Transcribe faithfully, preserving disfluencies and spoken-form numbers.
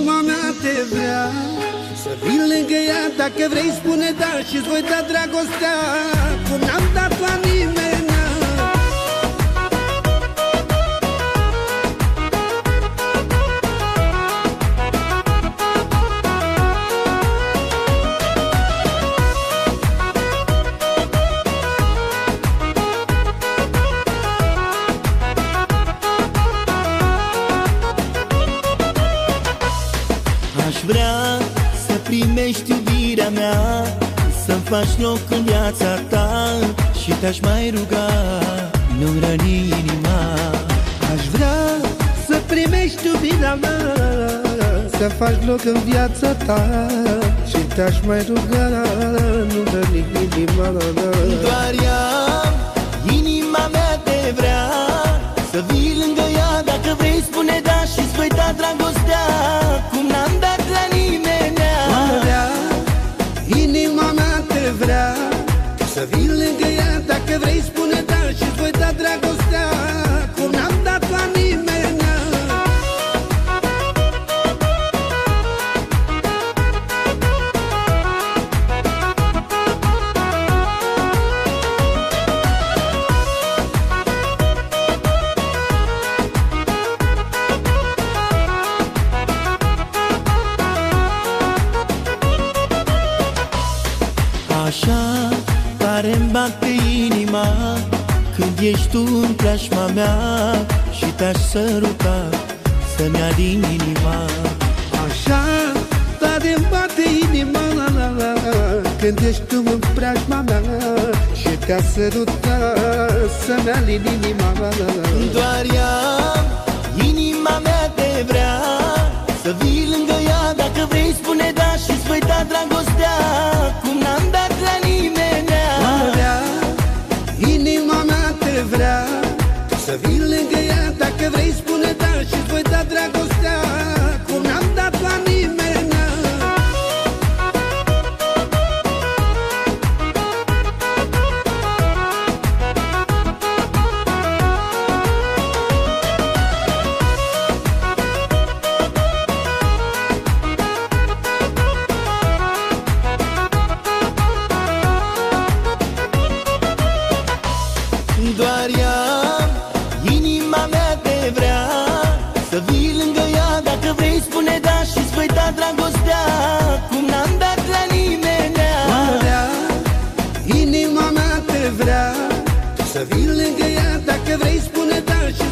Inima mea te vrea să vii lângă ea. Dacă vrei spune da și-ți voi da dragostea cum n-am dat la nimeni. Aș vrea să primești iubirea mea, să-mi faci loc în viața ta și te-aș mai ruga, nu-mi răni inima. Aș vrea să primești iubirea mea, să faci loc în viața ta și te-aș mai ruga, nu-mi răni inima. Doar ea, inima mea te vrea, să vii lângă ea. Dacă vrei spune da și-ți voi da dragostea cum n-am dat la nimeni. Inima mea te vrea să vii lângă ea. Dacă vrei spune da și-ți voi da dragostea cum n-am dat la nimeni. Așa tare-mi bate inima când ești tu în preajma mea și te-aș săruta să-mi adin inima. Așa tare-mi bate inima la, la, la, când ești tu în preajma mea și te-aș săruta să-mi adin inima. La, la, la. Doar ea, inima mea te vrea, să vii lângă ea. Dacă vrei spune da și-ți voi da dragostea cum n-am dat la nimeni. Inima mea te vrea să vii lângă ea. Dacă vrei spune da și-ți voi da dragostea cum n-am dat la nimeni. Doar ea, inima mea te vrea, să vii lângă ea. Dacă vrei spune da și-ți voi da dragostea cum n-am dat la nimeni. Inima mea te vrea să vii lângă ea. Dacă vrei spune da și